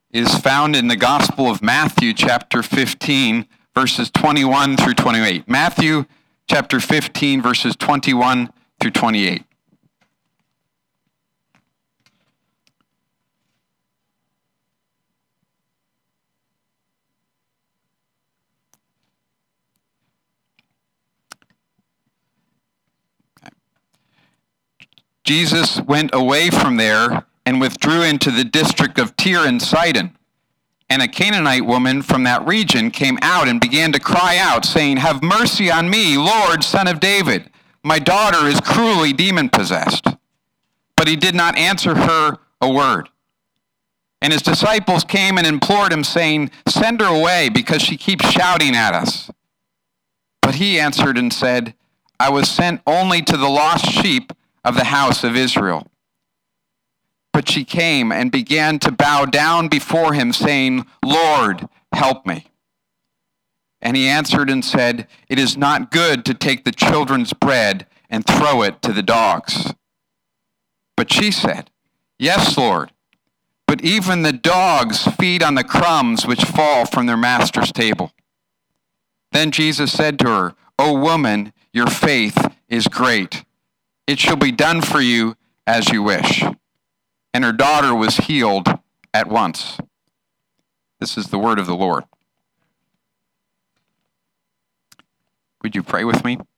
is found in the Gospel of Matthew, chapter 15, verses 21 through 28. Matthew, chapter 15, verses 21 through 28. Jesus went away from there and withdrew into the district of Tyre and Sidon. And a Canaanite woman from that region came out and began to cry out, saying, "Have mercy on me, Lord, Son of David. My daughter is cruelly demon-possessed." But he did not answer her a word. And his disciples came and implored him, saying, "Send her away, because she keeps shouting at us." But he answered and said, "I was sent only to the lost sheep of the house of Israel." But she came and began to bow down before him, saying, "Lord, help me." And he answered and said, "It is not good to take the children's bread and throw it to the dogs." But she said, "Yes, Lord, but even the dogs feed on the crumbs which fall from their master's table." Then Jesus said to her, "O woman, your faith is great. It shall be done for you as you wish." And her daughter was healed at once. This is the word of the Lord. Would you pray with me?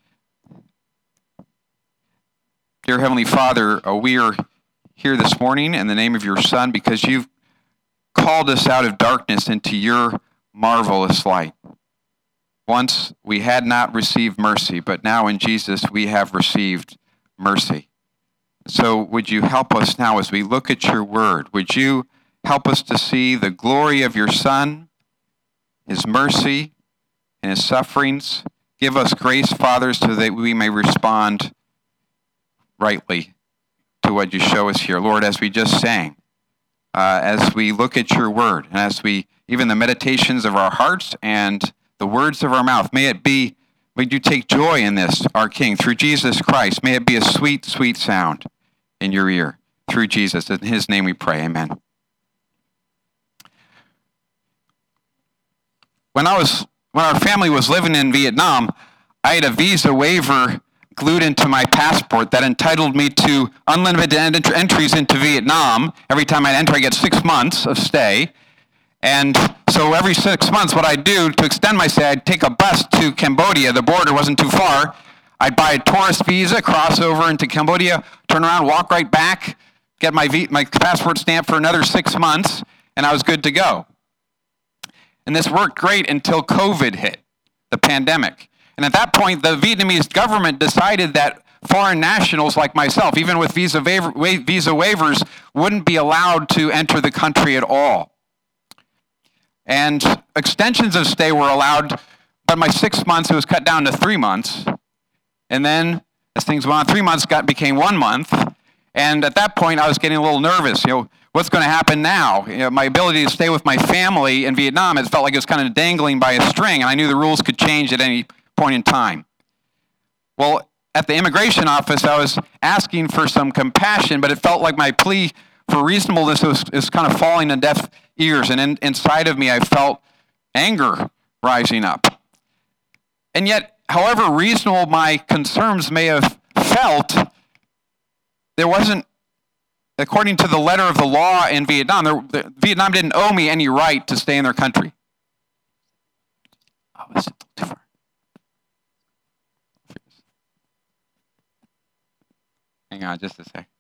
Dear Heavenly Father, we are here this morning in the name of your Son because you've called us out of darkness into your marvelous light. Once we had not received mercy, but now in Jesus we have received mercy. So would you help us now as we look at your word? Would you help us to see the glory of your Son, his mercy, and his sufferings? Give us grace, Father, so that we may respond rightly to what you show us here. Lord, as we just sang, as we look at your word, and as we, even the meditations of our hearts and the words of our mouth, may you take joy in this, our King, through Jesus Christ. May it be a sweet, sweet sound in your ear, through Jesus. In his name we pray, amen. When our family was living in Vietnam, I had a visa waiver glued into my passport that entitled me to unlimited entries into Vietnam. Every time I enter, I get 6 months of stay. And so every 6 months, what I'd do to extend my stay, I'd take a bus to Cambodia. The border wasn't too far. I'd buy a tourist visa, cross over into Cambodia, turn around, walk right back, get my passport stamped for another 6 months, and I was good to go. And this worked great until COVID hit, the pandemic. And at that point, the Vietnamese government decided that foreign nationals like myself, even with visa waivers, wouldn't be allowed to enter the country at all. And extensions of stay were allowed, but my 6 months, it was cut down to 3 months. And then, as things went on, 3 months became 1 month. And at that point, I was getting a little nervous. What's going to happen now? My ability to stay with my family in Vietnam, it felt like it was kind of dangling by a string, and I knew the rules could change at any point in time. Well, at the immigration office, I was asking for some compassion, but it felt like my plea for reasonableness was kind of falling on deaf ears. And inside of me, I felt anger rising up. And yet, however reasonable my concerns may have felt, there wasn't, according to the letter of the law in Vietnam, Vietnam didn't owe me any right to stay in their country. Oh, it's too far. Hang on just a sec.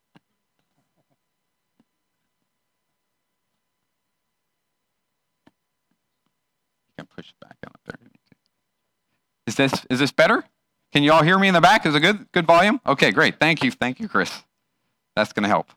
You can push it back on up there. Is this better? Can you all hear me in the back? Is it good volume? Okay, great. Thank you, Chris. That's going to help.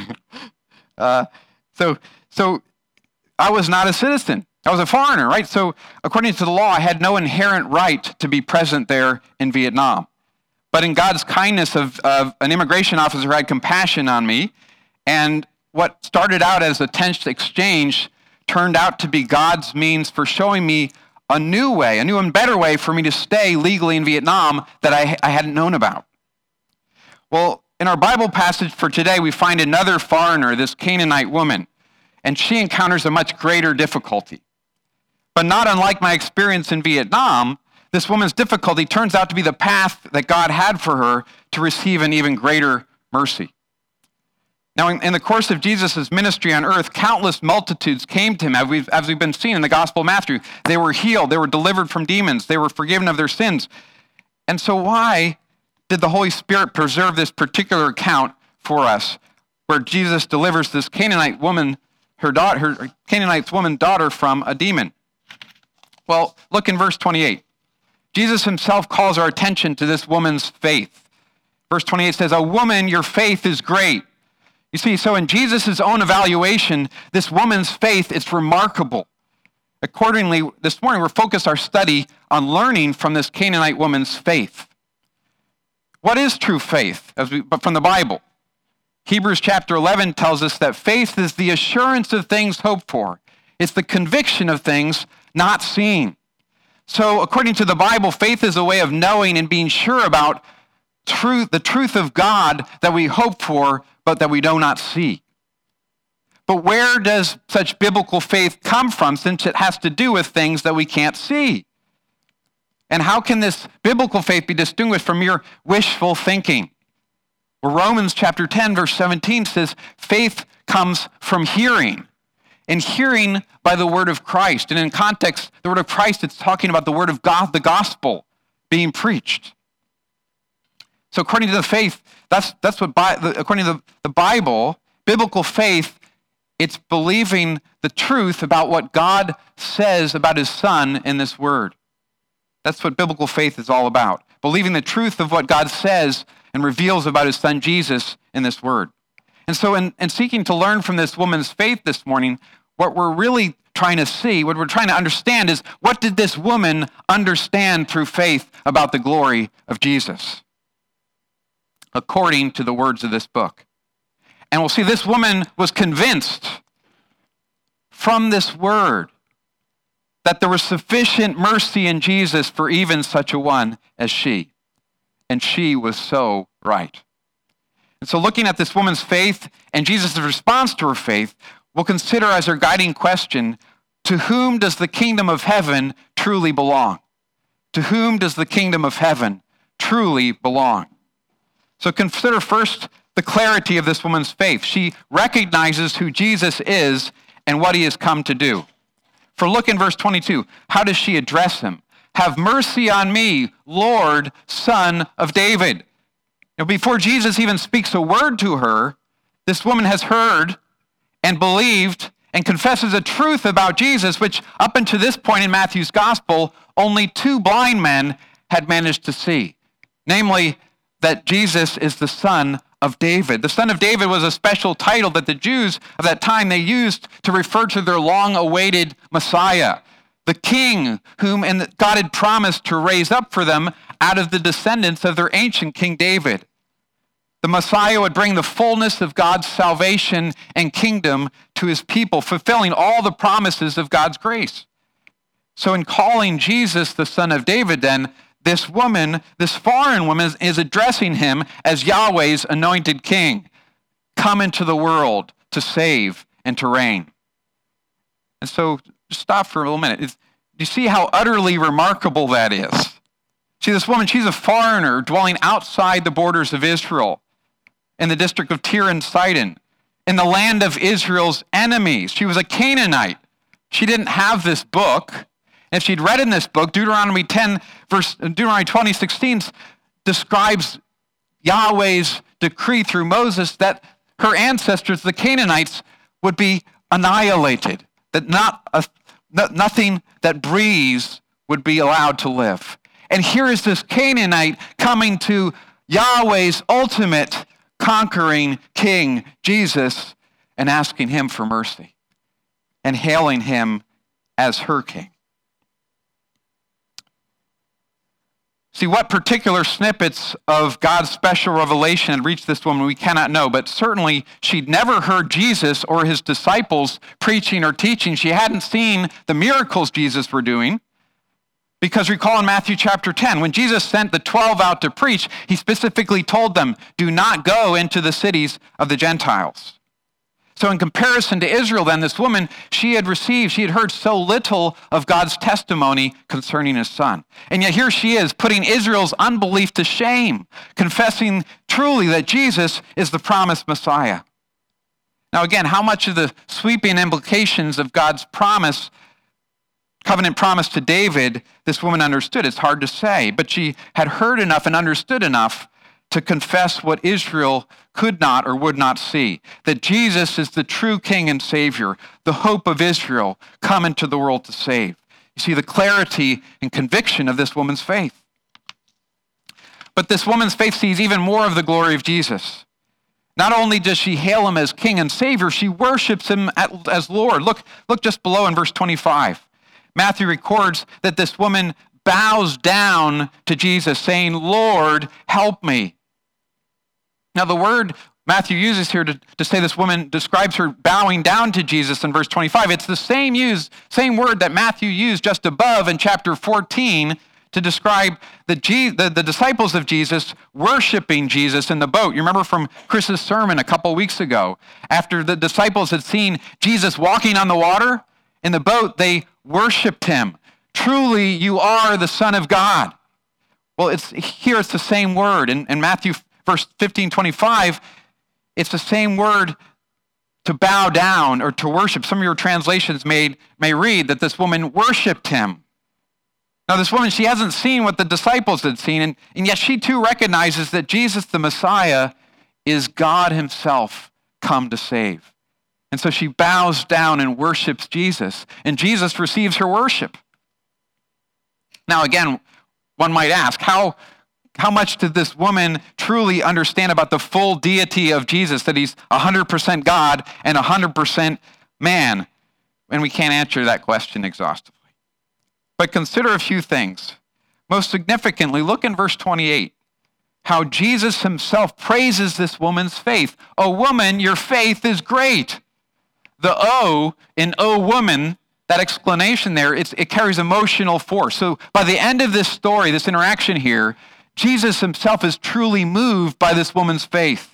So I was not a citizen. I was a foreigner, right? So according to the law, I had no inherent right to be present there in Vietnam. But in God's kindness of an immigration officer had compassion on me, and what started out as a tense exchange turned out to be God's means for showing me a new and better way for me to stay legally in Vietnam that I hadn't known about. Well, in our Bible passage for today, we find another foreigner, this Canaanite woman. and she encounters a much greater difficulty. But not unlike my experience in Vietnam, this woman's difficulty turns out to be the path that God had for her to receive an even greater mercy. Now, in the course of Jesus' ministry on earth, countless multitudes came to him, as we've been seeing in the Gospel of Matthew. They were healed, they were delivered from demons, they were forgiven of their sins. And so why did the Holy Spirit preserve this particular account for us, where Jesus delivers this Canaanite woman, her Canaanite woman daughter from a demon? Well, look in verse 28. Jesus himself calls our attention to this woman's faith. Verse 28 says, "A woman, your faith is great." You see, so in Jesus' own evaluation, this woman's faith is remarkable. Accordingly, this morning we're focused our study on learning from this Canaanite woman's faith. What is true faith? But from the Bible. Hebrews chapter 11 tells us that faith is the assurance of things hoped for. It's the conviction of things not seen. So according to the Bible, faith is a way of knowing and being sure about the truth of God that we hope for, but that we do not see. But where does such biblical faith come from, since it has to do with things that we can't see? And how can this biblical faith be distinguished from mere wishful thinking? Well, Romans chapter 10, verse 17 says, faith comes from hearing, and hearing by the word of Christ. And in context, the word of Christ, it's talking about the word of God, the gospel being preached. So according to the faith, that's what according to the Bible, biblical faith, it's believing the truth about what God says about his Son in this word. That's what biblical faith is all about. Believing the truth of what God says and reveals about his Son Jesus in this word. And so in seeking to learn from this woman's faith this morning, what we're really trying to see, what we're trying to understand is, what did this woman understand through faith about the glory of Jesus? According to the words of this book. And we'll see this woman was convinced from this word that there was sufficient mercy in Jesus for even such a one as she. And she was so right. And so looking at this woman's faith and Jesus' response to her faith, we'll consider as our guiding question, to whom does the kingdom of heaven truly belong? To whom does the kingdom of heaven truly belong? So consider first the clarity of this woman's faith. She recognizes who Jesus is and what he has come to do. For look in verse 22. How does she address him? Have mercy on me, Lord, Son of David. Now, before Jesus even speaks a word to her, this woman has heard and believed and confesses a truth about Jesus, which up until this point in Matthew's gospel, only 2 blind men had managed to see. Namely, that Jesus is the Son of David. The Son of David was a special title that the Jews of that time they used to refer to their long-awaited Messiah, the King whom God had promised to raise up for them out of the descendants of their ancient King David. The Messiah would bring the fullness of God's salvation and kingdom to his people, fulfilling all the promises of God's grace. So in calling Jesus the Son of David, then, this woman, this foreign woman, is addressing him as Yahweh's anointed king, come into the world to save and to reign. And so, just stop for a little minute. Do you see how utterly remarkable that is? See, this woman, she's a foreigner dwelling outside the borders of Israel, in the district of Tyre and Sidon, in the land of Israel's enemies. She was a Canaanite. She didn't have this book. If she'd read in this book, Deuteronomy 20:16 describes Yahweh's decree through Moses that her ancestors, the Canaanites, would be annihilated, that nothing that breathes would be allowed to live. And here is this Canaanite coming to Yahweh's ultimate conquering king, Jesus, and asking him for mercy and hailing him as her king. See, what particular snippets of God's special revelation had reached this woman, we cannot know, but certainly she'd never heard Jesus or his disciples preaching or teaching. She hadn't seen the miracles Jesus were doing. Because recall in Matthew chapter 10, when Jesus sent the 12 out to preach, he specifically told them, do not go into the cities of the Gentiles. So in comparison to Israel, then, this woman, she had heard so little of God's testimony concerning his son. And yet here she is, putting Israel's unbelief to shame, confessing truly that Jesus is the promised Messiah. Now again, how much of the sweeping implications of God's promise, covenant promise to David, this woman understood? It's hard to say, but she had heard enough and understood enough to confess what Israel could not or would not see, that Jesus is the true King and Savior, the hope of Israel, come into the world to save. You see the clarity and conviction of this woman's faith. But this woman's faith sees even more of the glory of Jesus. Not only does she hail him as King and Savior, she worships him as Lord. Look just below in verse 25. Matthew records that this woman bows down to Jesus, saying, "Lord, help me." Now, the word Matthew uses here to say this woman describes her bowing down to Jesus in verse 25. It's the same word that Matthew used just above in chapter 14 to describe the disciples of Jesus worshiping Jesus in the boat. You remember from Chris's sermon a couple weeks ago, after the disciples had seen Jesus walking on the water in the boat, they worshiped him. "Truly, you are the Son of God." Well, it's the same word. In Matthew verse 15:25, it's the same word to bow down or to worship. Some of your translations may read that this woman worshiped him. Now, this woman, she hasn't seen what the disciples had seen, and yet she too recognizes that Jesus, the Messiah, is God himself come to save. And so she bows down and worships Jesus, and Jesus receives her worship. Now, again, one might ask, how much did this woman truly understand about the full deity of Jesus, that he's 100% God and 100% man? And we can't answer that question exhaustively. But consider a few things. Most significantly, look in verse 28, how Jesus himself praises this woman's faith. "O woman, your faith is great." The O in "O woman," that explanation there, it carries emotional force. So by the end of this story, this interaction here, Jesus himself is truly moved by this woman's faith.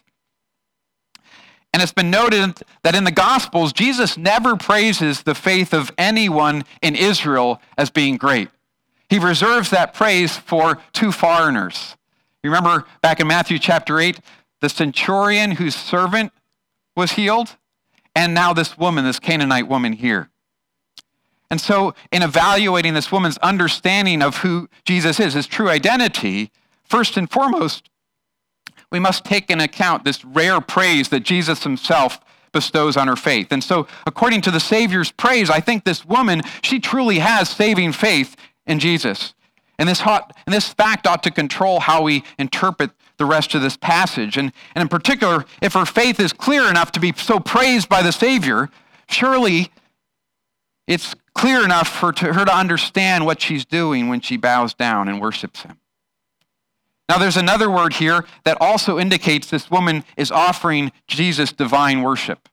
And it's been noted that in the Gospels, Jesus never praises the faith of anyone in Israel as being great. He reserves that praise for two foreigners. You remember back in Matthew chapter 8, the centurion whose servant was healed, and now this woman, this Canaanite woman here. And so in evaluating this woman's understanding of who Jesus is, his true identity, first and foremost, we must take into account this rare praise that Jesus himself bestows on her faith. And so according to the Savior's praise, I think this woman, she truly has saving faith in Jesus. And this fact ought to control how we interpret the rest of this passage. And in particular, if her faith is clear enough to be so praised by the Savior, surely it's clear enough for her to understand what she's doing when she bows down and worships him. Now, there's another word here that also indicates this woman is offering Jesus divine worship.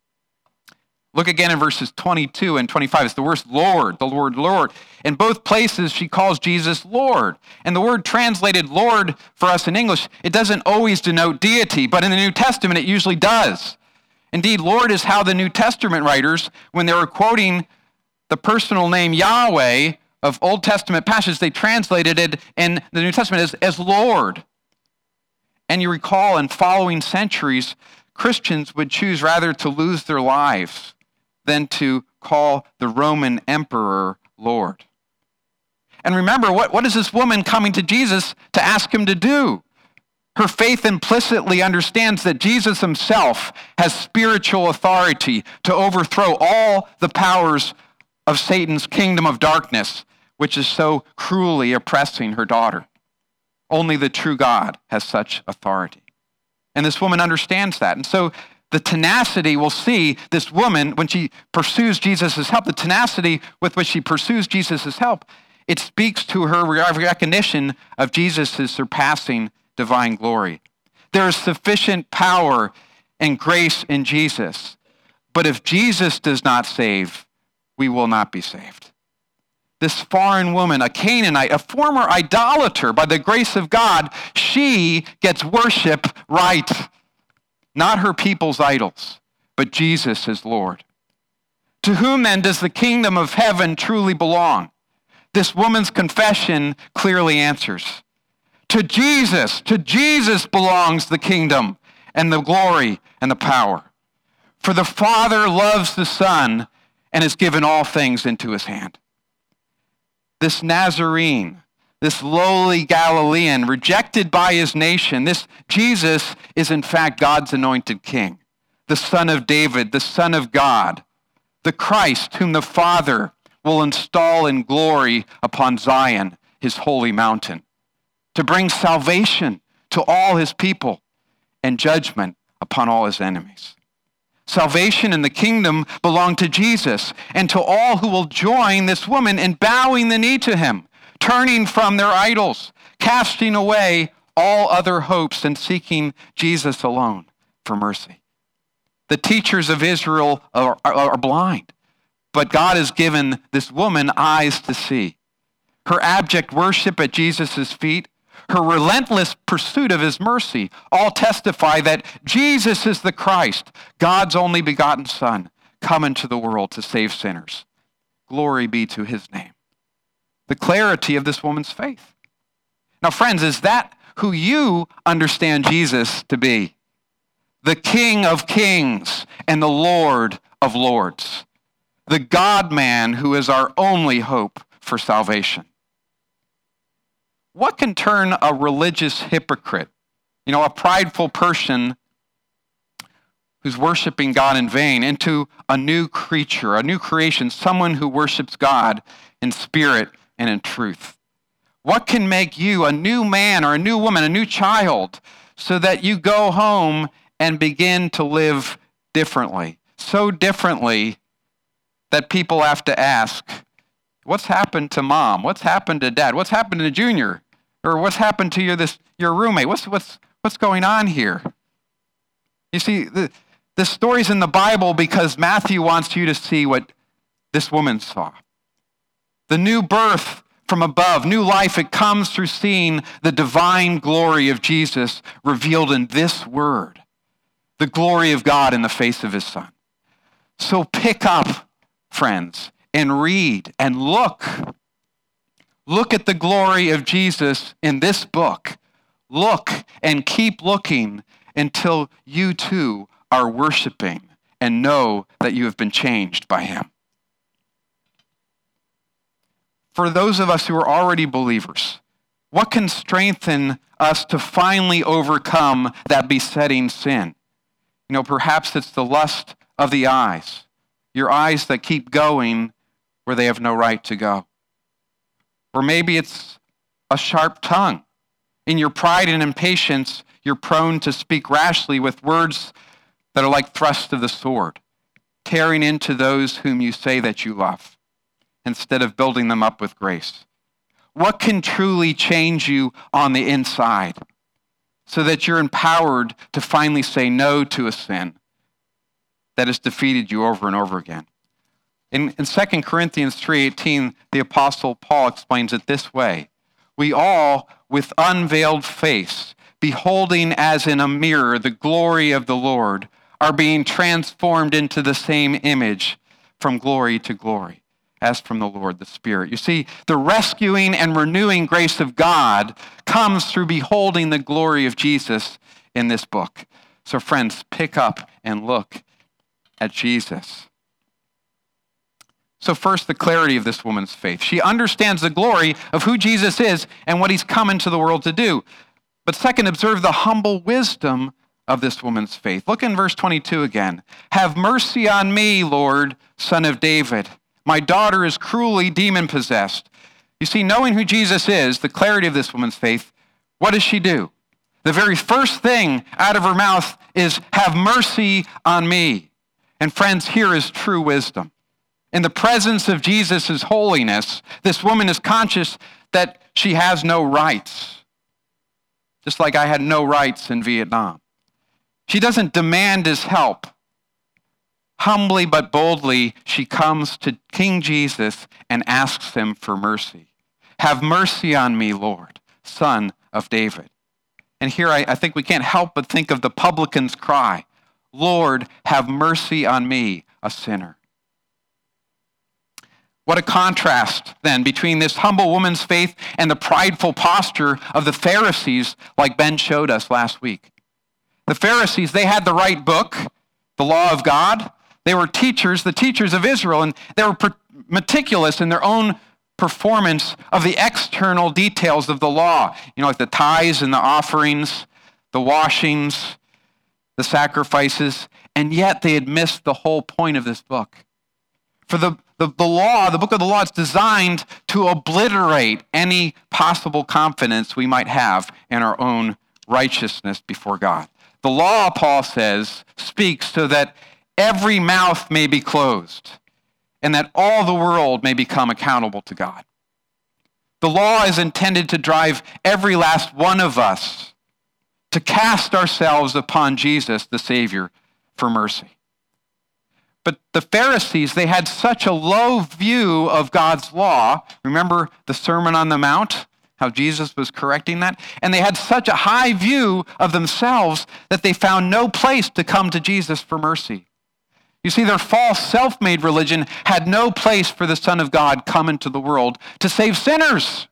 Look again in verses 22 and 25. It's the word Lord, the word Lord. In both places, she calls Jesus Lord. And the word translated Lord for us in English, it doesn't always denote deity, but in the New Testament, it usually does. Indeed, Lord is how the New Testament writers, when they were quoting the personal name Yahweh of Old Testament passages, they translated it in the New Testament as Lord. And you recall in following centuries, Christians would choose rather to lose their lives than to call the Roman emperor Lord. And remember, what is this woman coming to Jesus to ask him to do? Her faith implicitly understands that Jesus himself has spiritual authority to overthrow all the powers of Satan's kingdom of darkness, which is so cruelly oppressing her daughter. Only the true God has such authority. And this woman understands that. And so the tenacity, we'll see this woman, when she pursues Jesus' help, the tenacity with which she pursues Jesus' help, it speaks to her recognition of Jesus' surpassing divine glory. There is sufficient power and grace in Jesus. But if Jesus does not save, we will not be saved. This foreign woman, a Canaanite, a former idolater, by the grace of God, she gets worship right. Not her people's idols, but Jesus is Lord. To whom then does the kingdom of heaven truly belong? This woman's confession clearly answers. To Jesus belongs the kingdom and the glory and the power. For the Father loves the Son and has given all things into his hand. This Nazarene, this lowly Galilean, rejected by his nation, this Jesus is in fact God's anointed king, the Son of David, the Son of God, the Christ whom the Father will install in glory upon Zion, his holy mountain, to bring salvation to all his people and judgment upon all his enemies. Salvation and the kingdom belong to Jesus and to all who will join this woman in bowing the knee to him, turning from their idols, casting away all other hopes and seeking Jesus alone for mercy. The teachers of Israel are blind, but God has given this woman eyes to see. Her abject worship at Jesus' feet, her relentless pursuit of his mercy, all testify that Jesus is the Christ, God's only begotten Son, come into the world to save sinners. Glory be to his name. The clarity of this woman's faith. Now, friends, is that who you understand Jesus to be? The King of Kings and the Lord of Lords. The God-man who is our only hope for salvation. What can turn a religious hypocrite, a prideful person who's worshiping God in vain, into a new creature, a new creation, someone who worships God in spirit and in truth? What can make you a new man or a new woman, a new child, so that you go home and begin to live differently? So differently that people have to ask, what's happened to mom? What's happened to dad? What's happened to Junior? Or what's happened to your roommate? What's going on here? You see, the story's in the Bible because Matthew wants you to see what this woman saw. The new birth from above, new life, it comes through seeing the divine glory of Jesus revealed in this word, the glory of God in the face of his Son. So pick up, friends, and read and look. Look at the glory of Jesus in this book. Look and keep looking until you too are worshiping and know that you have been changed by him. For those of us who are already believers, what can strengthen us to finally overcome that besetting sin? Perhaps it's the lust of the eyes, your eyes that keep going where they have no right to go. Or maybe it's a sharp tongue. In your pride and impatience, you're prone to speak rashly with words that are like thrusts of the sword, tearing into those whom you say that you love, instead of building them up with grace. What can truly change you on the inside so that you're empowered to finally say no to a sin that has defeated you over and over again? In 2 Corinthians 3:18, the Apostle Paul explains it this way. We all, with unveiled face, beholding as in a mirror the glory of the Lord, are being transformed into the same image from glory to glory, as from the Lord, the Spirit. You see, the rescuing and renewing grace of God comes through beholding the glory of Jesus in this book. So friends, pick up and look at Jesus. So first, the clarity of this woman's faith. She understands the glory of who Jesus is and what he's come into the world to do. But second, observe the humble wisdom of this woman's faith. Look in verse 22 again. Have mercy on me, Lord, Son of David. My daughter is cruelly demon-possessed. You see, knowing who Jesus is, the clarity of this woman's faith, what does she do? The very first thing out of her mouth is, have mercy on me. And friends, here is true wisdom. In the presence of Jesus' holiness, this woman is conscious that she has no rights. Just like I had no rights in Vietnam. She doesn't demand his help. Humbly but boldly, she comes to King Jesus and asks him for mercy. Have mercy on me, Lord, Son of David. And here I think we can't help but think of the publican's cry. Lord, have mercy on me, a sinner. What a contrast, then, between this humble woman's faith and the prideful posture of the Pharisees, like Ben showed us last week. The Pharisees, they had the right book, the law of God. They were teachers, the teachers of Israel, and they were meticulous in their own performance of the external details of the law. Like the tithes and the offerings, the washings, the sacrifices, and yet they had missed the whole point of this book. For the law, the book of the law, is designed to obliterate any possible confidence we might have in our own righteousness before God. The law, Paul says, speaks so that every mouth may be closed and that all the world may become accountable to God. The law is intended to drive every last one of us to cast ourselves upon Jesus, the Savior, for mercy. But the Pharisees, they had such a low view of God's law. Remember the Sermon on the Mount, how Jesus was correcting that? And they had such a high view of themselves that they found no place to come to Jesus for mercy. You see, their false self-made religion had no place for the Son of God come into the world to save sinners.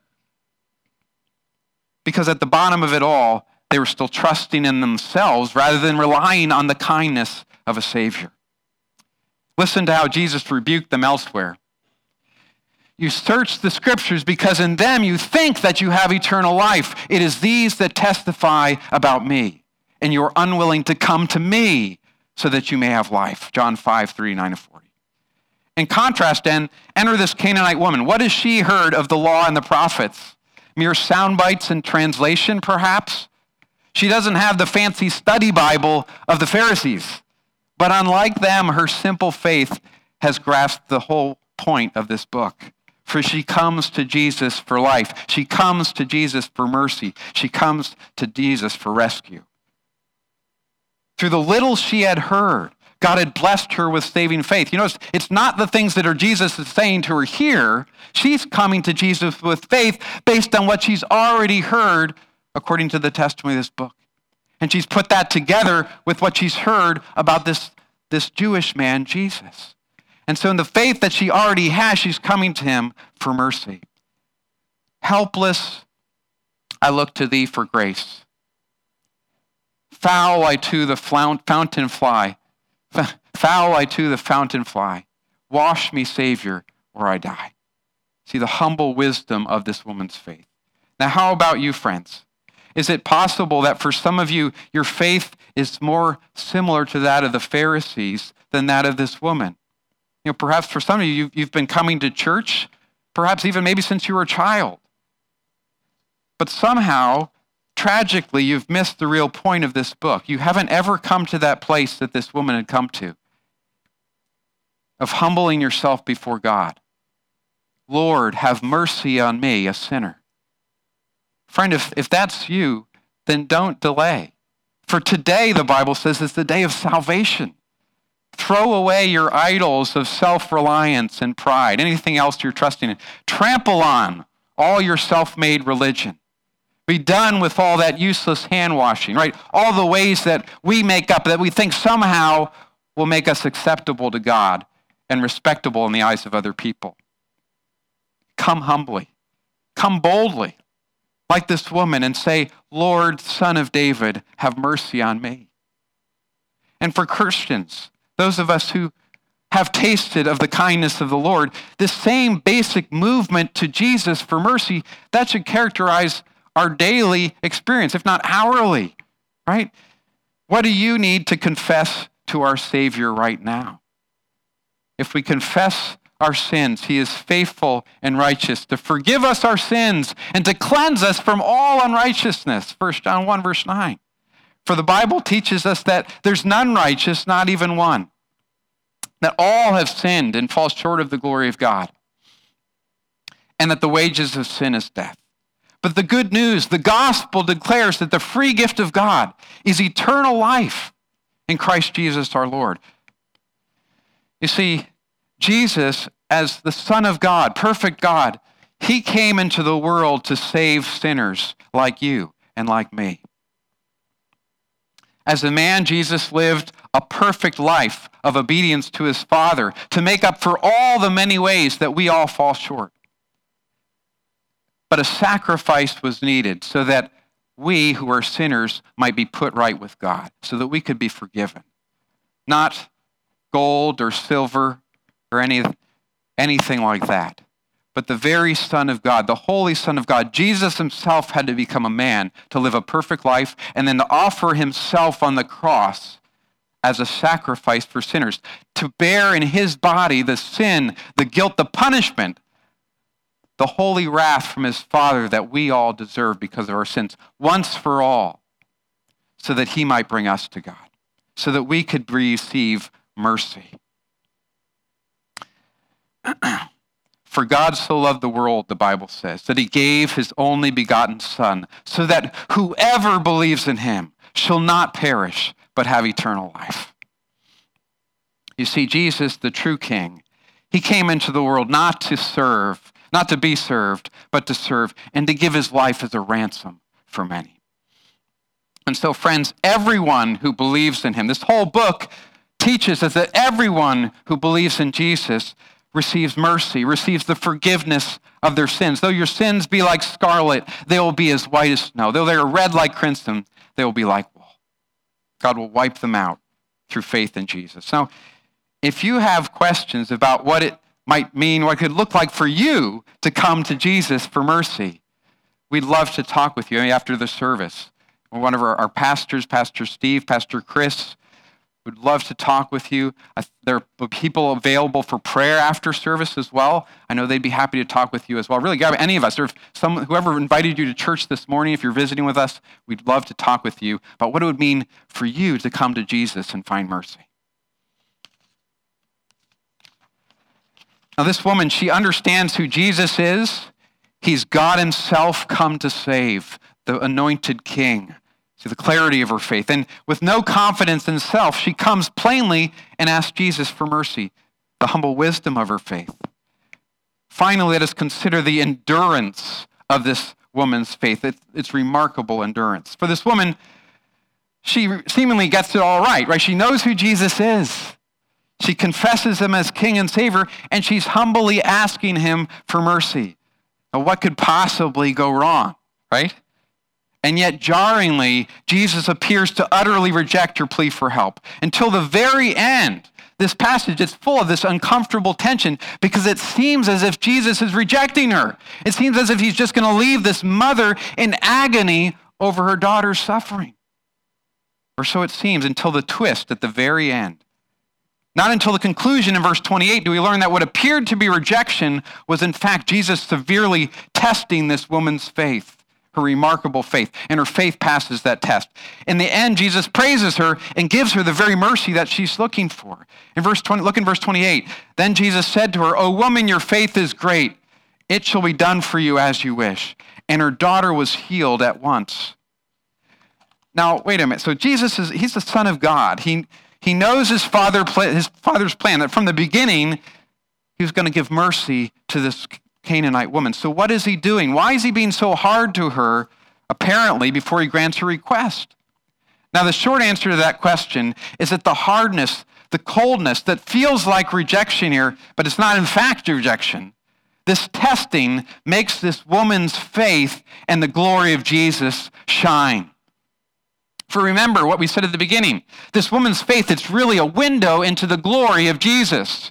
Because at the bottom of it all, they were still trusting in themselves rather than relying on the kindness of a Savior. Listen to how Jesus rebuked them elsewhere. You search the scriptures because in them you think that you have eternal life. It is these that testify about me, and you are unwilling to come to me so that you may have life. John 5:39-40. In contrast, then, enter this Canaanite woman. What has she heard of the law and the prophets? Mere sound bites and translation, perhaps? She doesn't have the fancy study Bible of the Pharisees. But unlike them, her simple faith has grasped the whole point of this book. For she comes to Jesus for life. She comes to Jesus for mercy. She comes to Jesus for rescue. Through the little she had heard, God had blessed her with saving faith. It's not the things that Jesus is saying to her here. She's coming to Jesus with faith based on what she's already heard according to the testimony of this book. And she's put that together with what she's heard about this Jewish man, Jesus. And so in the faith that she already has, she's coming to him for mercy. Helpless, I look to thee for grace. Foul I to the fountain fly. Foul I to the fountain fly. Wash me, Savior, or I die. See the humble wisdom of this woman's faith. Now, how about you, friends? Is it possible that for some of you, your faith is more similar to that of the Pharisees than that of this woman? Perhaps for some of you, you've been coming to church, perhaps even maybe since you were a child. But somehow, tragically, you've missed the real point of this book. You haven't ever come to that place that this woman had come to, of humbling yourself before God. Lord, have mercy on me, a sinner. Friend, if that's you, then don't delay. For today, the Bible says, is the day of salvation. Throw away your idols of self-reliance and pride, anything else you're trusting in. Trample on all your self-made religion. Be done with all that useless hand washing, right? All the ways that we make up, that we think somehow will make us acceptable to God and respectable in the eyes of other people. Come humbly. Come boldly, like this woman, and say, Lord, Son of David, have mercy on me. And for Christians, those of us who have tasted of the kindness of the Lord, this same basic movement to Jesus for mercy, that should characterize our daily experience, if not hourly, right? What do you need to confess to our Savior right now? If we confess our sins, he is faithful and righteous to forgive us our sins and to cleanse us from all unrighteousness. 1 John 1, verse 9. For the Bible teaches us that there's none righteous, not even one. That all have sinned and fall short of the glory of God. And that the wages of sin is death. But the good news, the gospel declares that the free gift of God is eternal life in Christ Jesus our Lord. You see, Jesus, as the Son of God, perfect God, he came into the world to save sinners like you and like me. As a man, Jesus lived a perfect life of obedience to his Father to make up for all the many ways that we all fall short. But a sacrifice was needed so that we who are sinners might be put right with God, so that we could be forgiven. Not gold or silver or anything like that, but the very Son of God, the Holy Son of God. Jesus himself had to become a man to live a perfect life and then to offer himself on the cross as a sacrifice for sinners, to bear in his body the sin, the guilt, the punishment, the holy wrath from his Father that we all deserve because of our sins, once for all, so that he might bring us to God, so that we could receive mercy. For God so loved the world, the Bible says, that he gave his only begotten Son, so that whoever believes in him shall not perish, but have eternal life. You see, Jesus, the true King, he came into the world not to be served, but to serve, and to give his life as a ransom for many. And so, friends, everyone who believes in him, this whole book teaches us that everyone who believes in Jesus receives mercy, receives the forgiveness of their sins. Though your sins be like scarlet, they will be as white as snow. Though they are red like crimson, they will be like wool. God will wipe them out through faith in Jesus. Now, if you have questions about what it might mean, what it could look like for you to come to Jesus for mercy, we'd love to talk with you after the service. One of our pastors, Pastor Steve, Pastor Chris, would love to talk with you. There are people available for prayer after service as well. I know they'd be happy to talk with you as well. Really, grab any of us, or whoever invited you to church this morning, if you're visiting with us, we'd love to talk with you about what it would mean for you to come to Jesus and find mercy. Now, this woman, she understands who Jesus is. He's God himself come to save, the anointed King. See the clarity of her faith. And with no confidence in self, she comes plainly and asks Jesus for mercy, the humble wisdom of her faith. Finally, let us consider the endurance of this woman's faith. It's remarkable endurance. For this woman, she seemingly gets it all right? She knows who Jesus is. She confesses him as King and Savior, and she's humbly asking him for mercy. Now, what could possibly go wrong, right? And yet, jarringly, Jesus appears to utterly reject her plea for help. Until the very end, this passage is full of this uncomfortable tension because it seems as if Jesus is rejecting her. It seems as if he's just going to leave this mother in agony over her daughter's suffering. Or so it seems until the twist at the very end. Not until the conclusion in verse 28 do we learn that what appeared to be rejection was in fact Jesus severely testing this woman's faith, her remarkable faith, and her faith passes that test. In the end, Jesus praises her and gives her the very mercy that she's looking for. Look in verse 28. Then Jesus said to her, "O woman, your faith is great. It shall be done for you as you wish." And her daughter was healed at once. Now, wait a minute. So Jesus he's the Son of God. He knows his Father's plan, that from the beginning, he was going to give mercy to this Canaanite woman. So what is he doing? Why is he being so hard to her, apparently, before he grants her request? Now, the short answer to that question is that the hardness, the coldness that feels like rejection here, but it's not in fact rejection. This testing makes this woman's faith and the glory of Jesus shine. For remember what we said at the beginning, this woman's faith, it's really a window into the glory of Jesus.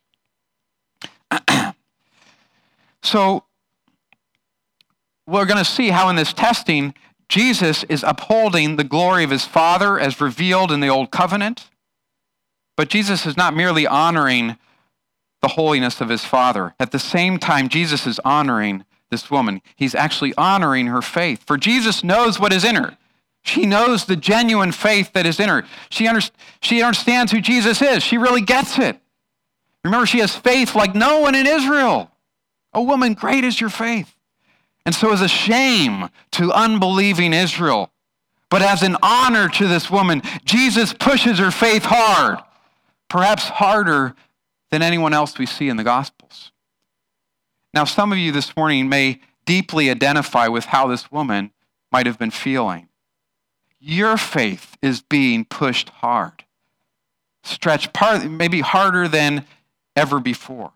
So we're going to see how in this testing, Jesus is upholding the glory of his Father as revealed in the Old Covenant. But Jesus is not merely honoring the holiness of his Father. At the same time, Jesus is honoring this woman. He's actually honoring her faith. For Jesus knows what is in her. She knows the genuine faith that is in her. She understands who Jesus is. She really gets it. Remember, she has faith like no one in Israel. "O woman, great is your faith." And so as a shame to unbelieving Israel, but as an honor to this woman, Jesus pushes her faith hard, perhaps harder than anyone else we see in the Gospels. Now, some of you this morning may deeply identify with how this woman might have been feeling. your faith is being pushed hard, stretched maybe harder than ever before.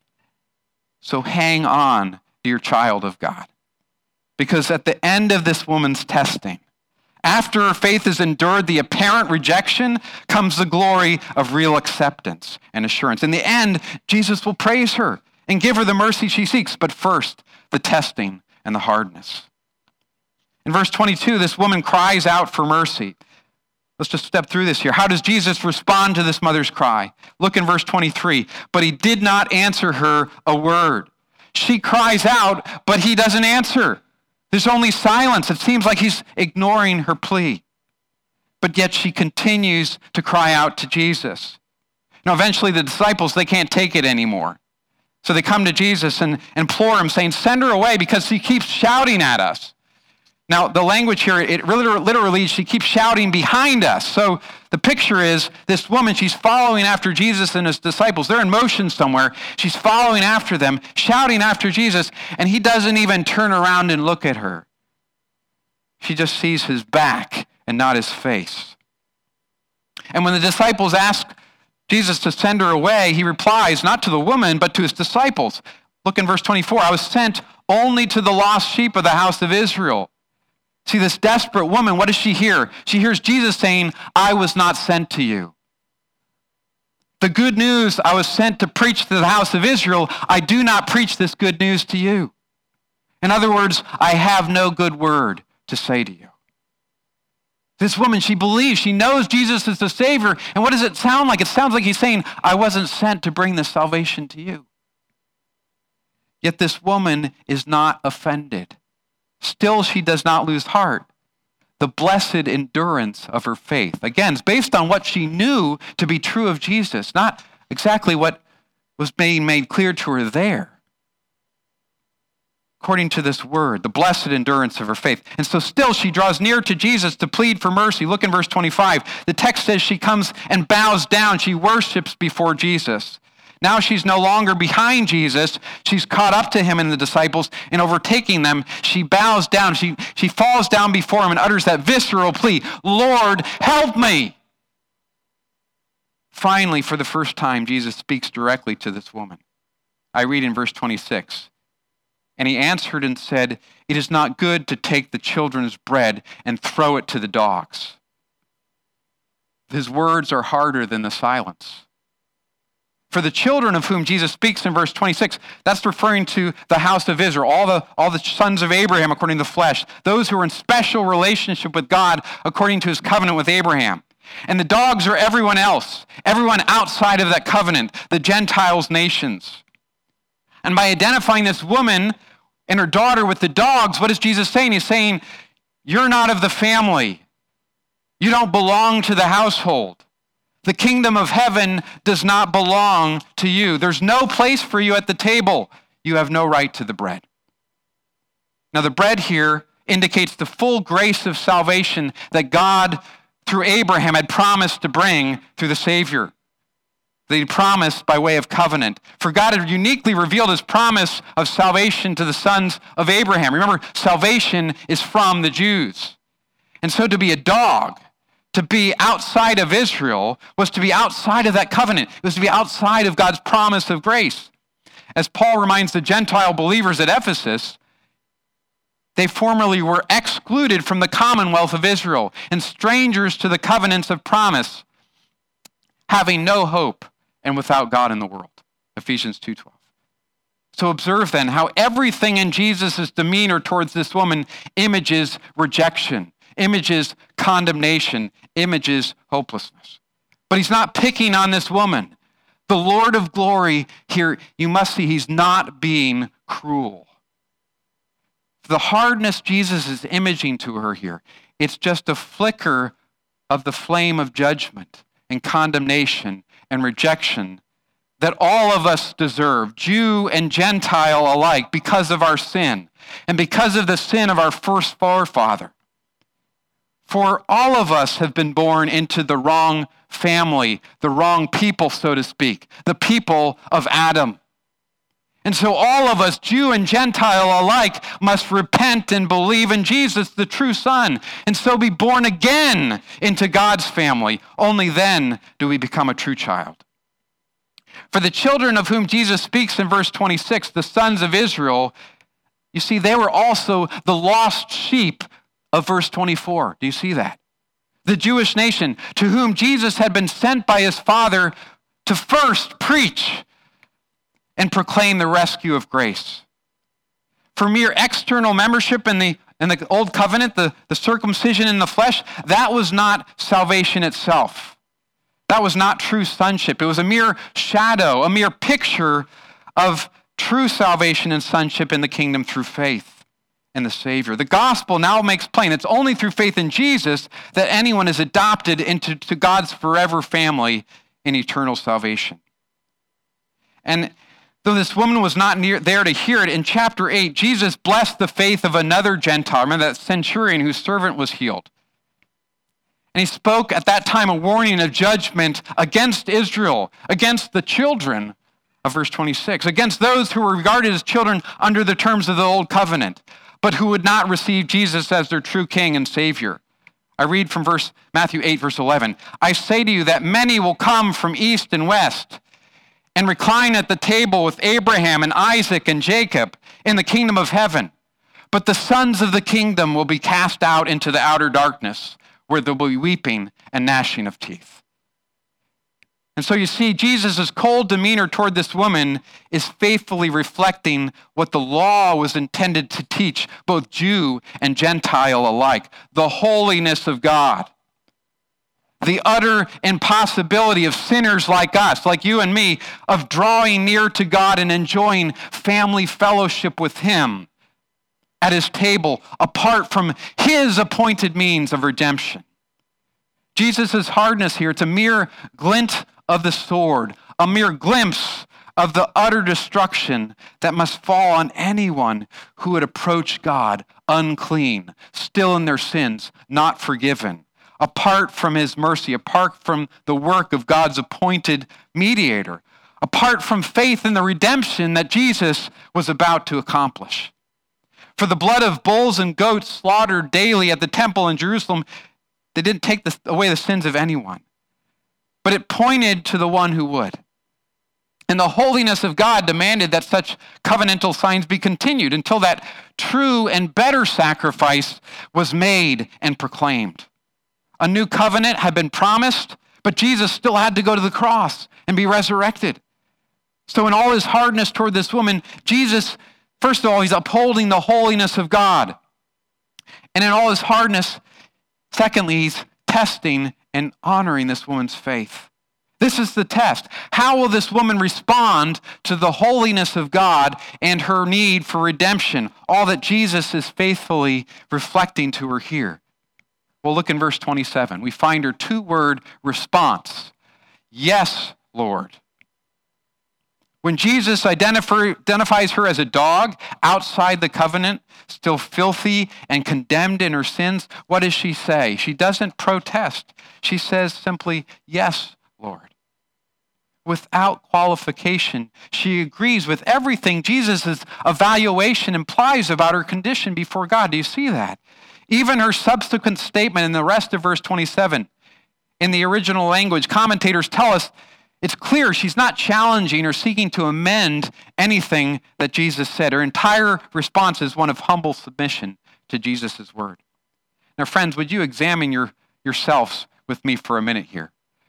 So hang on, dear child of God, because at the end of this woman's testing, after her faith has endured the apparent rejection, comes the glory of real acceptance and assurance. In the end, Jesus will praise her and give her the mercy she seeks, but first, the testing and the hardness. In verse 22, this woman cries out for mercy. Let's just step through this here. How does Jesus respond to this mother's cry? Look in verse 23. But he did not answer her a word. She cries out, but he doesn't answer. There's only silence. It seems like he's ignoring her plea. But yet she continues to cry out to Jesus. Now, eventually the disciples, they can't take it anymore. So they come to Jesus and implore him, saying, send her away because she keeps shouting at us. Now, the language here, it literally, she keeps shouting behind us. So the picture is this woman, she's following after Jesus and his disciples. They're in motion somewhere. She's following after them, shouting after Jesus, and he doesn't even turn around and look at her. She just sees his back and not his face. And when the disciples ask Jesus to send her away, he replies, not to the woman, but to his disciples. Look in verse 24. I was sent only to the lost sheep of the house of Israel. See, this desperate woman, what does she hear? She hears Jesus saying, I was not sent to you. The good news I was sent to preach to the house of Israel, I do not preach this good news to you. In other words, I have no good word to say to you. This woman, she believes, she knows Jesus is the Savior. And what does it sound like? It sounds like he's saying, I wasn't sent to bring this salvation to you. Yet this woman is not offended. Still, she does not lose heart. The blessed endurance of her faith. Again, it's based on what she knew to be true of Jesus, not exactly what was being made clear to her there. According to this word, the blessed endurance of her faith. And so still she draws near to Jesus to plead for mercy. Look in verse 25. The text says she comes and bows down. She worships before Jesus. Now she's no longer behind Jesus. She's caught up to him and the disciples, and overtaking them, she bows down. She falls down before him and utters that visceral plea, Lord, help me. Finally, for the first time, Jesus speaks directly to this woman. I read in verse 26. And he answered and said, it is not good to take the children's bread and throw it to the dogs. His words are harder than the silence. For the children of whom Jesus speaks in verse 26, that's referring to the house of Israel, all the sons of Abraham according to the flesh, those who are in special relationship with God according to his covenant with Abraham. And the dogs are everyone else, everyone outside of that covenant, the Gentiles' nations. And by identifying this woman and her daughter with the dogs, what is Jesus saying? He's saying, you're not of the family. You don't belong to the household. The kingdom of heaven does not belong to you. There's no place for you at the table. You have no right to the bread. Now, the bread here indicates the full grace of salvation that God, through Abraham, had promised to bring through the Savior. That he promised by way of covenant. For God had uniquely revealed his promise of salvation to the sons of Abraham. Remember, salvation is from the Jews. And so to be a dog, to be outside of Israel, was to be outside of that covenant. It was to be outside of God's promise of grace. As Paul reminds the Gentile believers at Ephesus, they formerly were excluded from the commonwealth of Israel and strangers to the covenants of promise, having no hope and without God in the world. Ephesians 2:12. So observe then how everything in Jesus' demeanor towards this woman images rejection, images condemnation, images hopelessness. But he's not picking on this woman. The Lord of glory here, you must see, he's not being cruel. The hardness Jesus is imaging to her here, it's just a flicker of the flame of judgment and condemnation and rejection that all of us deserve, Jew and Gentile alike, because of our sin and because of the sin of our first forefather. For all of us have been born into the wrong family, the wrong people, so to speak, the people of Adam. And so all of us, Jew and Gentile alike, must repent and believe in Jesus, the true Son, and so be born again into God's family. Only then do we become a true child. For the children of whom Jesus speaks in verse 26, the sons of Israel, you see, they were also the lost sheep of verse 24. Do you see that? The Jewish nation to whom Jesus had been sent by his Father to first preach and proclaim the rescue of grace. For mere external membership in the old covenant, the circumcision in the flesh, that was not salvation itself. That was not true sonship. It was a mere shadow, a mere picture of true salvation and sonship in the kingdom through faith in the Savior. The gospel now makes plain it's only through faith in Jesus that anyone is adopted into God's forever family in eternal salvation. And though this woman was not there to hear it, in chapter 8, Jesus blessed the faith of another Gentile. Remember that centurion whose servant was healed. And he spoke at that time a warning of judgment against Israel, against the children of verse 26, against those who were regarded as children under the terms of the old covenant, but who would not receive Jesus as their true king and savior. I read from Matthew 8, verse 11. I say to you that many will come from east and west and recline at the table with Abraham and Isaac and Jacob in the kingdom of heaven. But the sons of the kingdom will be cast out into the outer darkness, where there will be weeping and gnashing of teeth. And so you see, Jesus' cold demeanor toward this woman is faithfully reflecting what the law was intended to teach both Jew and Gentile alike, the holiness of God. The utter impossibility of sinners like us, like you and me, of drawing near to God and enjoying family fellowship with him at his table, apart from his appointed means of redemption. Jesus' hardness here, it's a mere glint of the sword, a mere glimpse of the utter destruction that must fall on anyone who would approach God unclean, still in their sins, not forgiven, apart from his mercy, apart from the work of God's appointed mediator, apart from faith in the redemption that Jesus was about to accomplish. For the blood of bulls and goats slaughtered daily at the temple in Jerusalem, they didn't take away the sins of anyone, but it pointed to the one who would. And the holiness of God demanded that such covenantal signs be continued until that true and better sacrifice was made and proclaimed. A new covenant had been promised, but Jesus still had to go to the cross and be resurrected. So in all his hardness toward this woman, Jesus, first of all, he's upholding the holiness of God. And in all his hardness, secondly, he's testing and honoring this woman's faith. This is the test. How will this woman respond to the holiness of God and her need for redemption? All that Jesus is faithfully reflecting to her here. Well, look in verse 27. We find her two-word response. Yes, Lord. When Jesus identifies her as a dog outside the covenant, still filthy and condemned in her sins, what does she say? She doesn't protest. She says simply, yes, Lord. Without qualification, she agrees with everything Jesus' evaluation implies about her condition before God. Do you see that? Even her subsequent statement in the rest of verse 27, in the original language, commentators tell us it's clear she's not challenging or seeking to amend anything that Jesus said. Her entire response is one of humble submission to Jesus' word. Now, friends, would you examine yourselves with me for a minute here?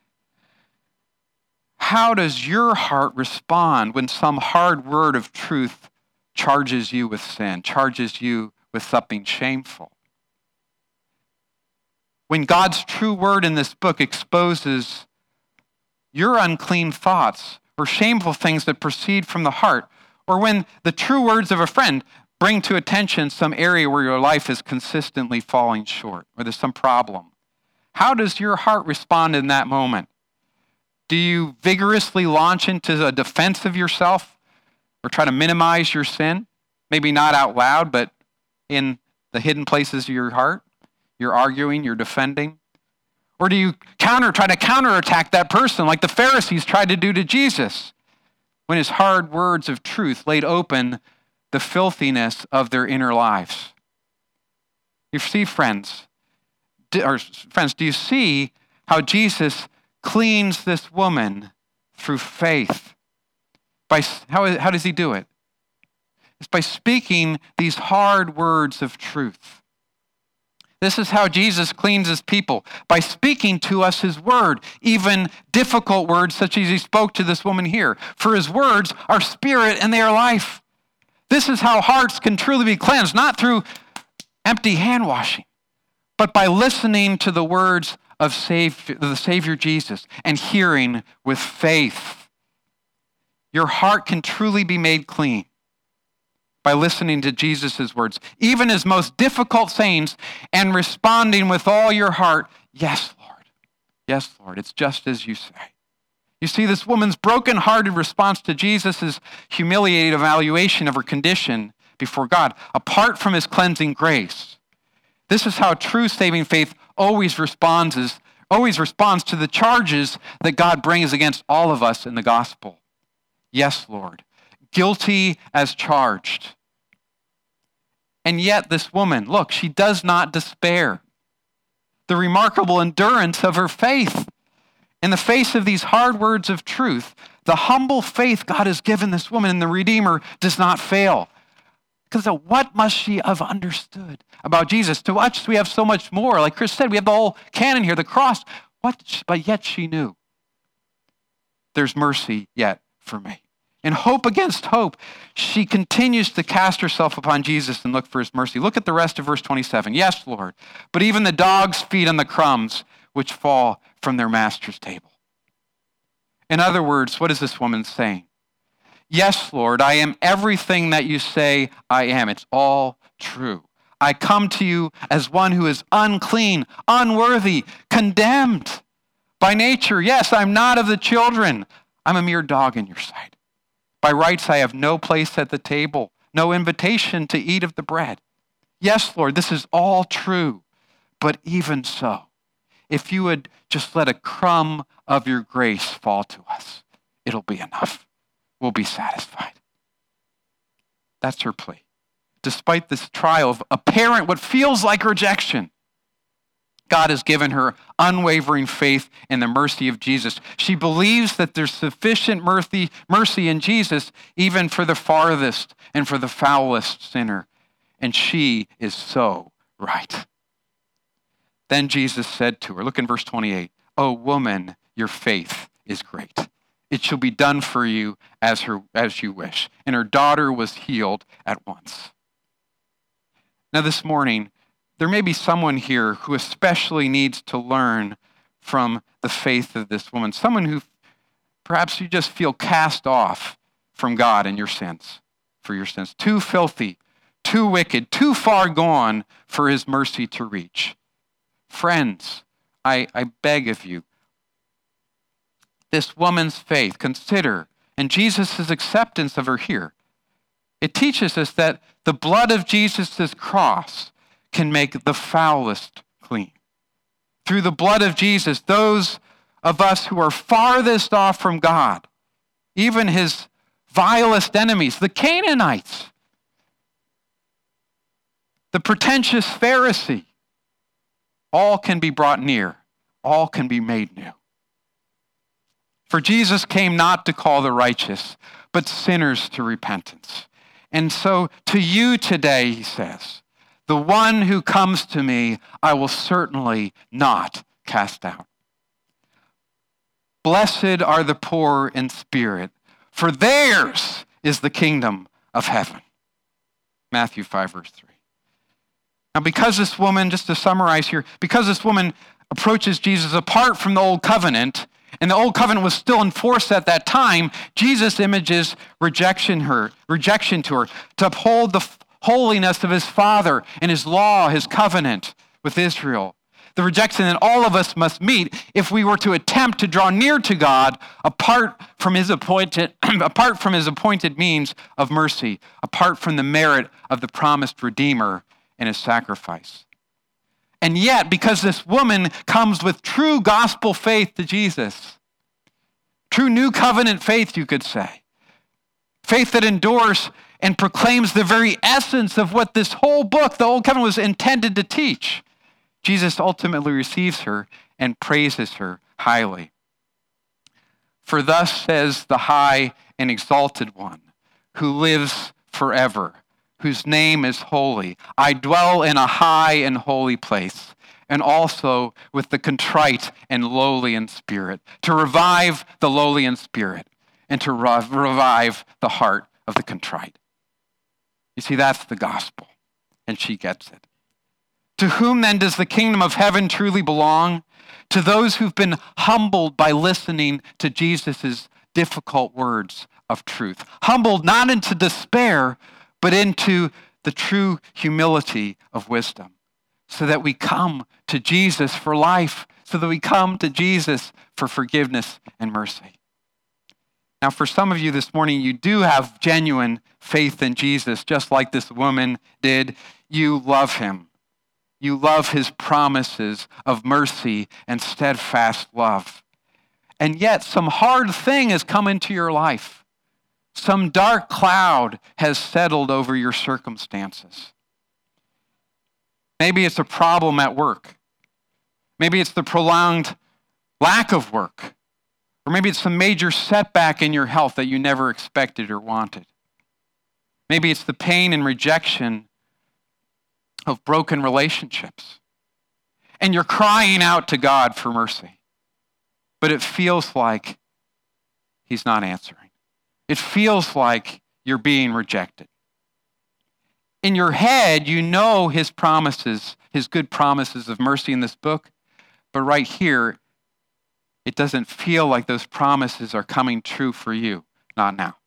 How does your heart respond when some hard word of truth charges you with sin, charges you with something shameful? When God's true word in this book exposes your unclean thoughts or shameful things that proceed from the heart, or when the true words of a friend bring to attention some area where your life is consistently falling short, or there's some problem, how does your heart respond in that moment? Do you vigorously launch into a defense of yourself or try to minimize your sin? Maybe not out loud, but in the hidden places of your heart? You're arguing, you're defending? Or do you try to counterattack that person like the Pharisees tried to do to Jesus? when his hard words of truth laid open the filthiness of their inner lives. You see, friends, do you see how Jesus cleans this woman through faith? How does he do it? It's by speaking these hard words of truth. This is how Jesus cleans his people, by speaking to us his word, even difficult words such as he spoke to this woman here. For his words are spirit and they are life. This is how hearts can truly be cleansed, not through empty hand washing, but by listening to the words of the Savior Jesus and hearing with faith. Your heart can truly be made clean by listening to Jesus' words, even his most difficult sayings, and responding with all your heart, yes, Lord. Yes, Lord, it's just as you say. You see, this woman's broken-hearted response to Jesus' humiliated evaluation of her condition before God, apart from his cleansing grace. This is how true saving faith always responds to the charges that God brings against all of us in the gospel. Yes, Lord. Guilty as charged. And yet this woman, look, she does not despair. The remarkable endurance of her faith. In the face of these hard words of truth, the humble faith God has given this woman in the Redeemer does not fail. Because what must she have understood about Jesus? To us, we have so much more. Like Chris said, we have the whole canon here, the cross. But yet she knew. There's mercy yet for me. In hope against hope, she continues to cast herself upon Jesus and look for his mercy. Look at the rest of verse 27. Yes, Lord, but even the dogs feed on the crumbs which fall from their master's table. In other words, what is this woman saying? Yes, Lord, I am everything that you say I am. It's all true. I come to you as one who is unclean, unworthy, condemned. By nature, yes, I'm not of the children. I'm a mere dog in your sight. By rights, I have no place at the table, no invitation to eat of the bread. Yes, Lord, this is all true. But even so, if you would just let a crumb of your grace fall to us, it'll be enough. We'll be satisfied. That's her plea. Despite this trial of apparent, what feels like rejection, God has given her unwavering faith in the mercy of Jesus. She believes that there's sufficient mercy in Jesus, even for the farthest and for the foulest sinner. And she is so right. Then Jesus said to her, look in verse 28, "O woman, your faith is great. It shall be done for you as you wish." And her daughter was healed at once. Now this morning, there may be someone here who especially needs to learn from the faith of this woman. Someone who perhaps you just feel cast off from God in your sins, for your sins. Too filthy, too wicked, too far gone for his mercy to reach. Friends, I beg of you, this woman's faith, consider, and Jesus' acceptance of her here. It teaches us that the blood of Jesus' cross can make the foulest clean. Through the blood of Jesus, those of us who are farthest off from God, even his vilest enemies, the Canaanites, the pretentious Pharisee, all can be brought near, all can be made new. For Jesus came not to call the righteous, but sinners to repentance. And so to you today, he says, the one who comes to me, I will certainly not cast out. Blessed are the poor in spirit, for theirs is the kingdom of heaven. Matthew 5, verse 3. Now, because this woman, just to summarize here, because this woman approaches Jesus apart from the old covenant, and the old covenant was still in force at that time, Jesus images rejection to her, to uphold the holiness of his Father and his law, his covenant with Israel. The rejection that all of us must meet if we were to attempt to draw near to God apart from his appointed means of mercy, apart from the merit of the promised Redeemer and his sacrifice. And yet, because this woman comes with true gospel faith to Jesus, true new covenant faith, you could say, Faith that endures and proclaims the very essence of what this whole book, the Old Covenant, was intended to teach. Jesus ultimately receives her and praises her highly. For thus says the high and exalted one, who lives forever, whose name is holy. I dwell in a high and holy place, and also with the contrite and lowly in spirit, to revive the lowly in spirit, and to revive the heart of the contrite. You see, that's the gospel, and she gets it. To whom then does the kingdom of heaven truly belong? To those who've been humbled by listening to Jesus' difficult words of truth. Humbled not into despair, but into the true humility of wisdom. So that we come to Jesus for life, so that we come to Jesus for forgiveness and mercy. Now, for some of you this morning, you do have genuine faith in Jesus, just like this woman did. You love him. You love his promises of mercy and steadfast love. And yet, some hard thing has come into your life. Some dark cloud has settled over your circumstances. Maybe it's a problem at work. Maybe it's the prolonged lack of work. Or maybe it's some major setback in your health that you never expected or wanted. Maybe it's the pain and rejection of broken relationships. And you're crying out to God for mercy. But it feels like he's not answering. It feels like you're being rejected. In your head, you know his promises, his good promises of mercy in this book, but right here, it doesn't feel like those promises are coming true for you, not now.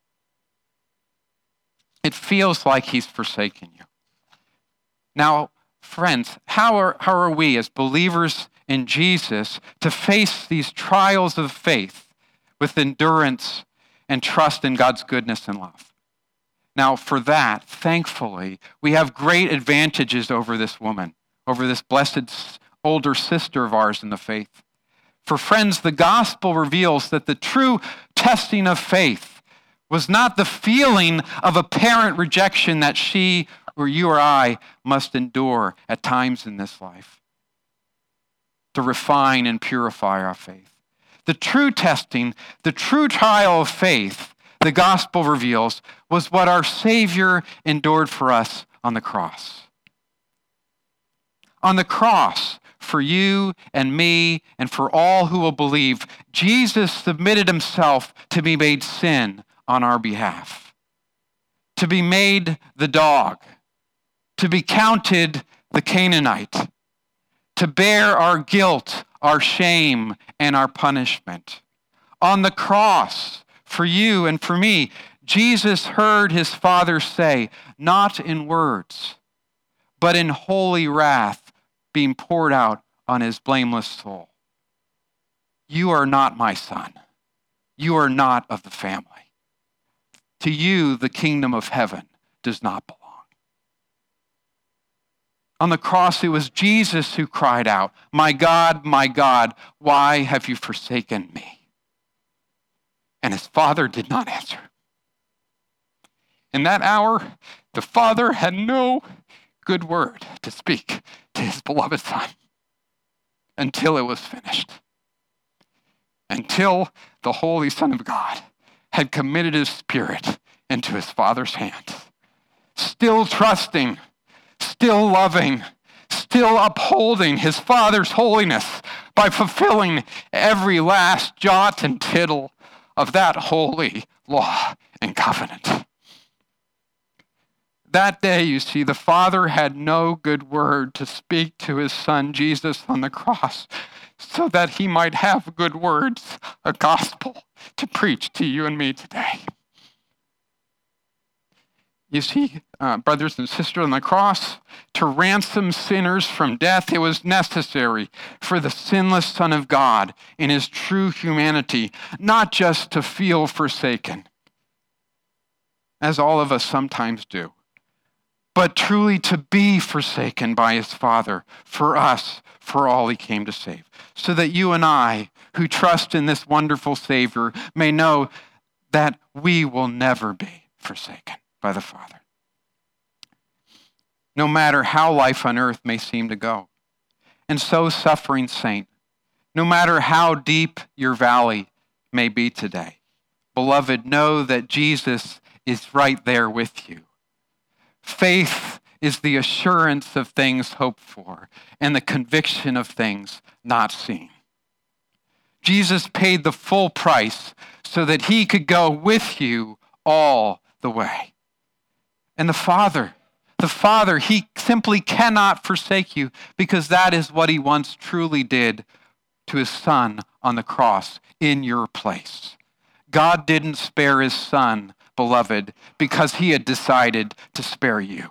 It feels like he's forsaken you. Now, friends, how are we as believers in Jesus to face these trials of faith with endurance and trust in God's goodness and love? Now, for that, thankfully, we have great advantages over this woman, over this blessed older sister of ours in the faith. For friends, the gospel reveals that the true testing of faith was not the feeling of apparent rejection that she or you or I must endure at times in this life to refine and purify our faith. The true testing, the true trial of faith, the gospel reveals, was what our Savior endured for us on the cross. On the cross, for you and me and for all who will believe, Jesus submitted himself to be made sin on our behalf, to be made the dog, to be counted the Canaanite, to bear our guilt, our shame, and our punishment. On the cross, for you and for me, Jesus heard his Father say, not in words, but in holy wrath being poured out on his blameless soul. You are not my son. You are not of the family. To you, the kingdom of heaven does not belong. On the cross, it was Jesus who cried out, my God, why have you forsaken me? And his Father did not answer. In that hour, the Father had no good word to speak to his beloved Son until it was finished. Until the Holy Son of God had committed his spirit into his Father's hands. Still trusting, still loving, still upholding his Father's holiness by fulfilling every last jot and tittle of that holy law and covenant. That day, you see, the Father had no good word to speak to his Son Jesus on the cross so that he might have good words, a gospel to preach to you and me today. You see, brothers and sisters, on the cross, to ransom sinners from death, it was necessary for the sinless Son of God in his true humanity, not just to feel forsaken, as all of us sometimes do, but truly to be forsaken by his Father for us, for all he came to save, so that you and I, who trust in this wonderful Savior, may know that we will never be forsaken by the Father. No matter how life on earth may seem to go. And so, suffering saint, no matter how deep your valley may be today, beloved, know that Jesus is right there with you. Faith is the assurance of things hoped for and the conviction of things not seen. Jesus paid the full price so that he could go with you all the way. And the Father, he simply cannot forsake you because that is what he once truly did to his Son on the cross in your place. God didn't spare his Son, beloved, because he had decided to spare you.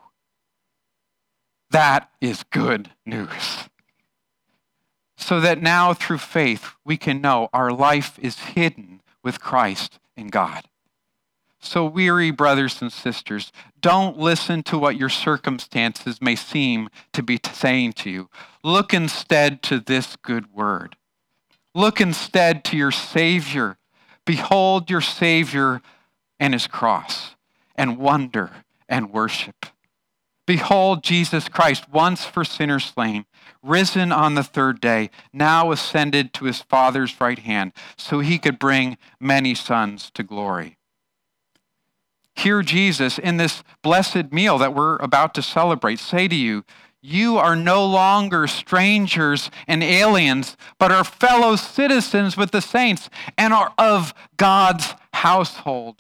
That is good news. So that now through faith we can know our life is hidden with Christ in God. So weary brothers and sisters, don't listen to what your circumstances may seem to be saying to you. Look instead to this good word. Look instead to your Savior. Behold your Savior and his cross, and wonder and worship. Behold Jesus Christ, once for sinners slain, risen on the third day, now ascended to his Father's right hand, so he could bring many sons to glory. Hear Jesus in this blessed meal that we're about to celebrate say to you, you are no longer strangers and aliens, but are fellow citizens with the saints and are of God's household.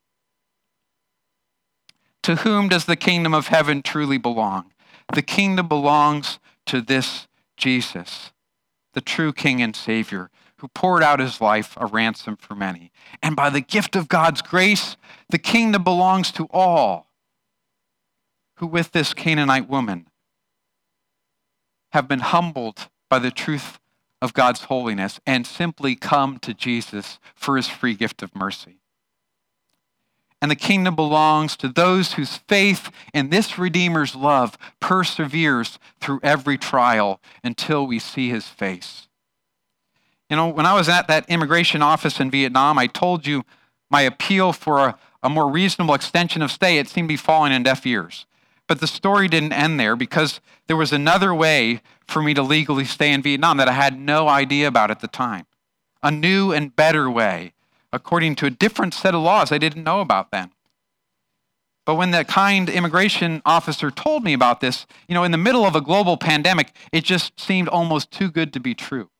To whom does the kingdom of heaven truly belong? The kingdom belongs to this Jesus, the true King and Savior, who poured out his life a ransom for many. And by the gift of God's grace, the kingdom belongs to all who with this Canaanite woman have been humbled by the truth of God's holiness and simply come to Jesus for his free gift of mercy. And the kingdom belongs to those whose faith in this Redeemer's love perseveres through every trial until we see his face. You know, when I was at that immigration office in Vietnam, I told you my appeal for a more reasonable extension of stay, it seemed to be falling on deaf ears. But the story didn't end there because there was another way for me to legally stay in Vietnam that I had no idea about at the time. A new and better way, according to a different set of laws I didn't know about then. But when that kind immigration officer told me about this, you know, in the middle of a global pandemic, it just seemed almost too good to be true.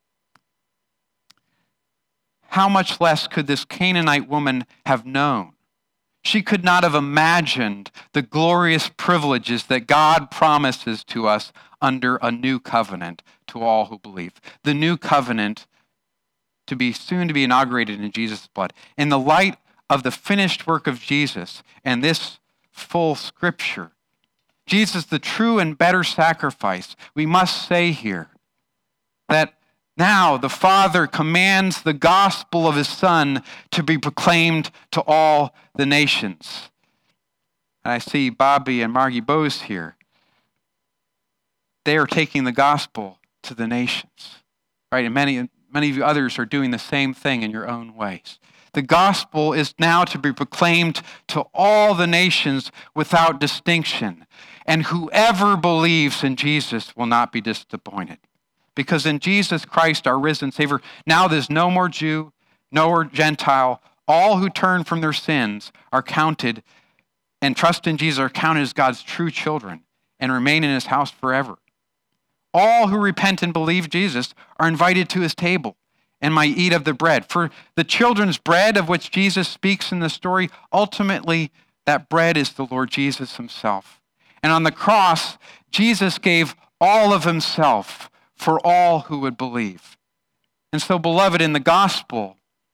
How much less could this Canaanite woman have known? She could not have imagined the glorious privileges that God promises to us under a new covenant to all who believe. The new covenant to be soon to be inaugurated in Jesus' blood. In the light of the finished work of Jesus and this full scripture, Jesus, the true and better sacrifice, we must say here that now the Father commands the gospel of his Son to be proclaimed to all the nations. And I see Bobby and Margie Bose here. They are taking the gospel to the nations, right? And many of you others are doing the same thing in your own ways. The gospel is now to be proclaimed to all the nations without distinction. And whoever believes in Jesus will not be disappointed. Because in Jesus Christ, our risen Savior, now there's no more Jew, no more Gentile. All who turn from their sins are counted and trust in Jesus are counted as God's true children and remain in his house forever. All who repent and believe Jesus are invited to his table and might eat of the bread. For the children's bread of which Jesus speaks in the story, ultimately that bread is the Lord Jesus himself. And on the cross, Jesus gave all of himself for all who would believe. And so, beloved, in the gospel,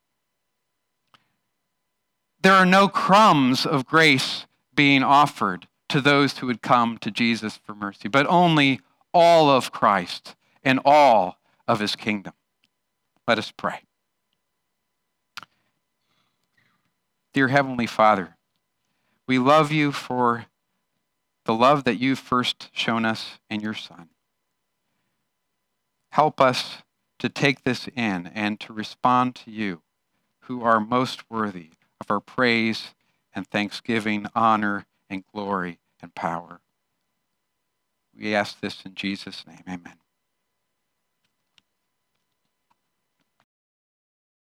there are no crumbs of grace being offered to those who would come to Jesus for mercy, but only all of Christ and all of his kingdom. Let us pray. Dear Heavenly Father, we love you for the love that you've first shown us in your Son. Help us to take this in and to respond to you, who are most worthy of our praise and thanksgiving, honor, and glory and power. We ask this in Jesus' name. Amen.